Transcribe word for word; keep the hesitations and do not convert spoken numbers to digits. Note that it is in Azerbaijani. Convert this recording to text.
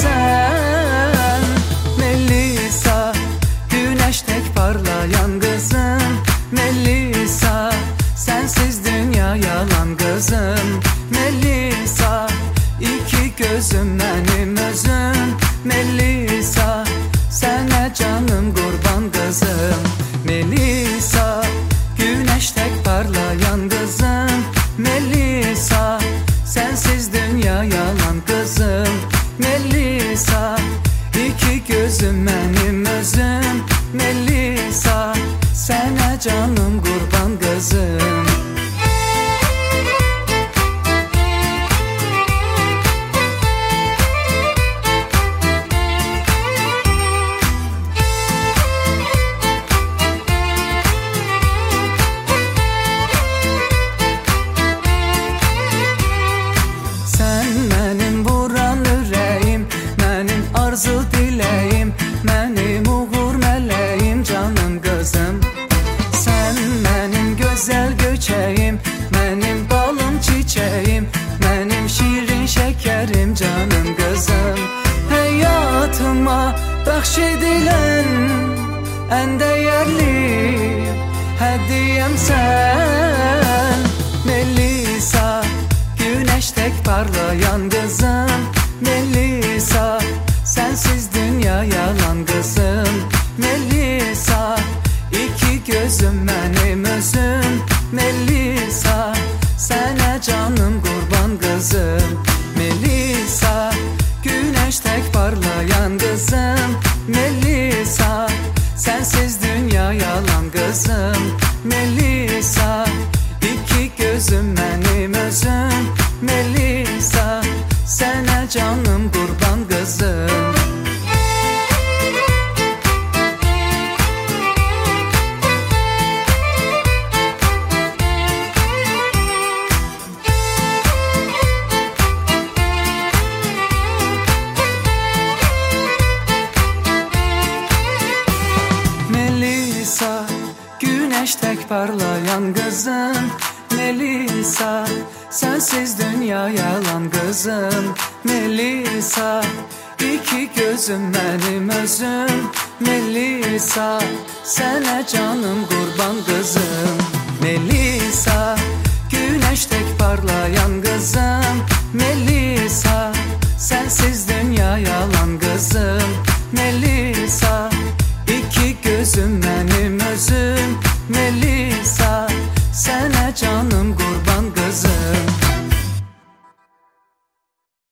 sen Melisa, güneş tek parlayan kızım Melisa, sensiz dünya yalan kızım Melisa, iki gözüm benim özüm Melisa, sana canım kurban kızım Melisa, güneş tek parlayan kızım Melisa, sensiz dünya yalan kızım Melisa, iki gözüm benim özüm Melisa, sana canım kurban kızım. Arzu dileyim, benim uğur meleğim canım kızım Sen benim güzel göçeğim, benim balım çiçeğim Benim şirin şekerim canım kızım Hayatıma bəxş en değerli hediyem sen Melisa, güneş tek parlayan kızım Melisa, sensiz dünya yalan kızım Melisa, iki gözüm benim özüm Melisa, sana canım kurban kızım Melisa, güneş tek parlayan kızım Melisa, sensiz dünya yalan kızım Melisa, iki gözüm benim özüm Melisa, sana canım kurban kızım. Melisa, güneş tek parlayan kızım Melisa, sensiz dünya yalan kızım Melisa, iki gözüm benim özüm Melisa, sana canım kurban kızım Melisa, güneş tek parlayan kızım Melisa, sensiz dünya yalan kızım Melisa, iki gözüm benim özüm Melisa,